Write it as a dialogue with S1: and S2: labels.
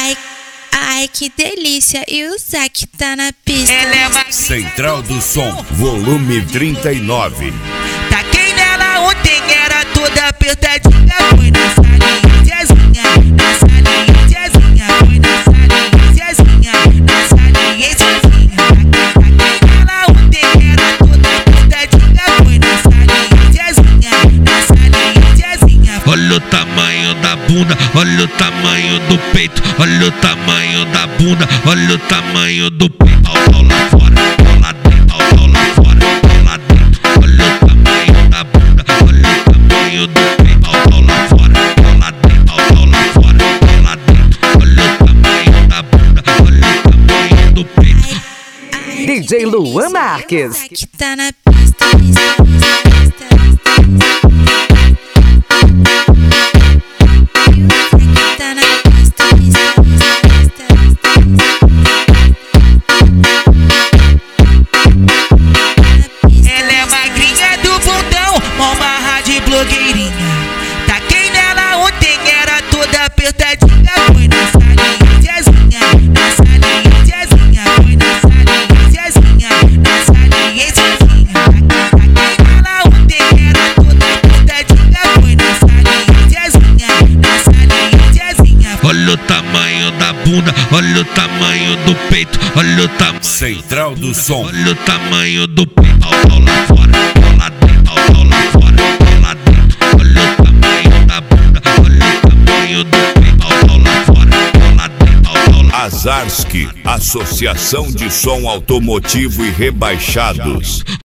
S1: Ai, que delícia, e o Zac tá na pista.
S2: Central do Som, volume 39.
S3: Taquei nela ontem, era toda apertadinha. Foi na salinha, Zezinha, na salinha, Zezinha. Foi na salinha, Zezinha, na salinha, Zezinha. Taquei nela ontem, era toda apertadinha. Foi na salinha, Zezinha, na salinha, Zezinha.
S4: Olha o tamanho da bunda, olha o tamanho do peito, olha o tamanho da bunda, olha o tamanho do peito. Pau lá fora, pau lá dentro, pau lá fora, pau lá dentro. Olha o tamanho da bunda, olha o tamanho do peito. Pau lá fora, pau lá dentro, pau lá fora, pau lá dentro. Olha o tamanho da bunda, olha o tamanho do peito.
S5: DJ Luan Marques.
S1: Zac tá na pista.
S3: Blogueirinha, taquei nela ontem, era toda apertadinha. Foi na salinha, Zezinha, na salinha, Zezinha. Foi na salinha, Zezinha, na salinha, Zezinha. Taquei nela ontem, era toda apertadinha. Foi na salinha, Zezinha, na salinha, Zezinha.
S4: Olha o tamanho da bunda, olha o tamanho do peito, olha o tamanho.
S2: Central do Som,
S4: olha o tamanho do peito. Pau lá fora, pau lá dentro, pau lá fora, pau lá dentro. Olha o tamanho da bunda, olha o tamanho do peito. Pau lá fora, pau lá dentro, pau lá.
S2: Azarski, Associação de Som Automotivo e Rebaixados.